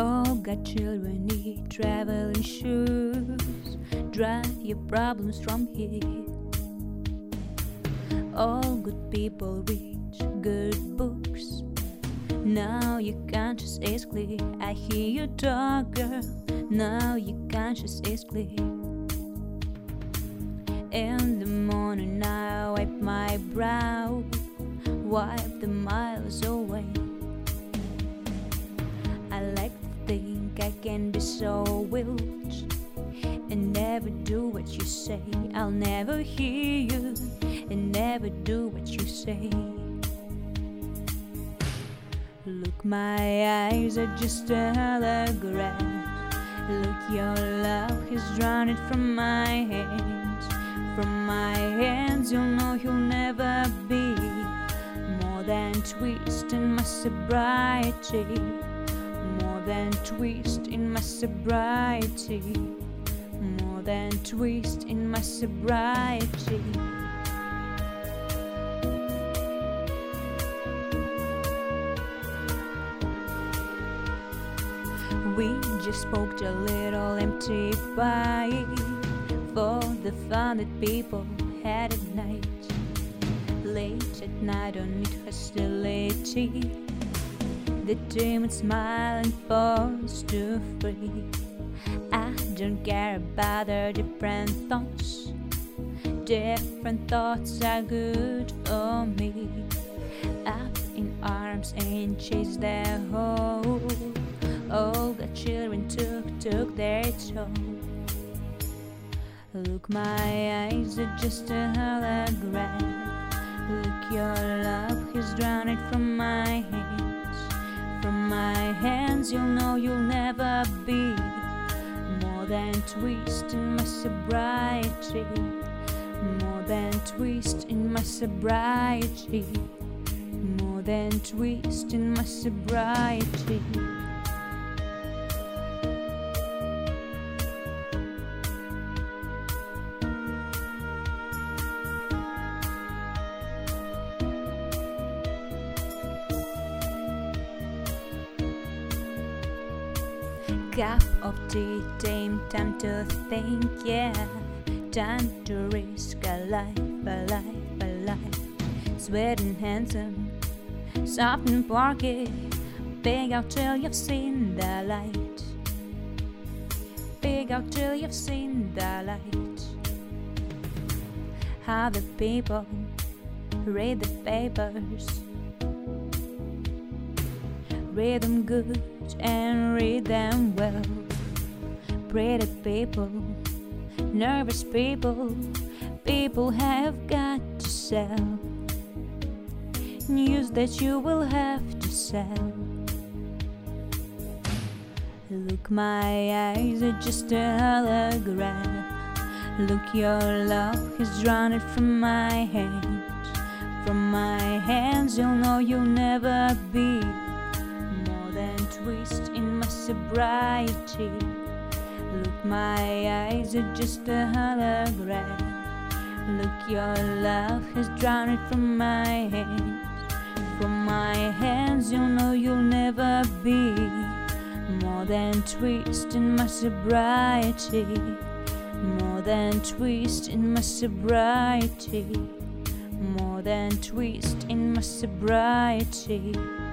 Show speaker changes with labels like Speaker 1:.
Speaker 1: All got children need traveling shoes. Drive your problems from here. All good people read good books. Now your conscience is clear. I hear you talk, girl. Now your conscience is clear. In the morning I wipe my brow, wipe the miles away. I like to think I can be so wild and never do what you say. I'll never hear you and never do what you say. Look, my eyes are just a hologram. Look, your love has drawn it from my hands. From my hands, you'll know you'll never be more than twist in my sobriety. More than twist in my sobriety. More than twist in my sobriety. We just smoked a little empty pie for the fun that people had at night. Late at night, don't need hostility. The demons smile and pause to free. I don't care about their different thoughts. Different thoughts are good for me. Up in arms and chase their hope. All the children took their toll. Look, my eyes are just a hologram. Look, your love has drawn it from my hands. From my hands, you'll know you'll never be more than twist in my sobriety. More than twist in my sobriety. More than twist in my sobriety. Cup of tea, time to think, yeah. Time to risk a life, a life, a life. Sweet and handsome, soft and porky. Big out till you've seen the light. Big out till you've seen the light. How the people read the papers. Read them good and read them well. Pretty people, nervous people, people have got to sell. News that you will have to sell. Look, my eyes are just a hologram. Look, your love has drawn it from my hands. From my hands, you'll know you'll never be twist in my sobriety. Look, my eyes are just a hologram. Look, your love has drawn it from my hands. From my hands, you'll know you'll never be more than twist in my sobriety. More than twist in my sobriety. More than twist in my sobriety.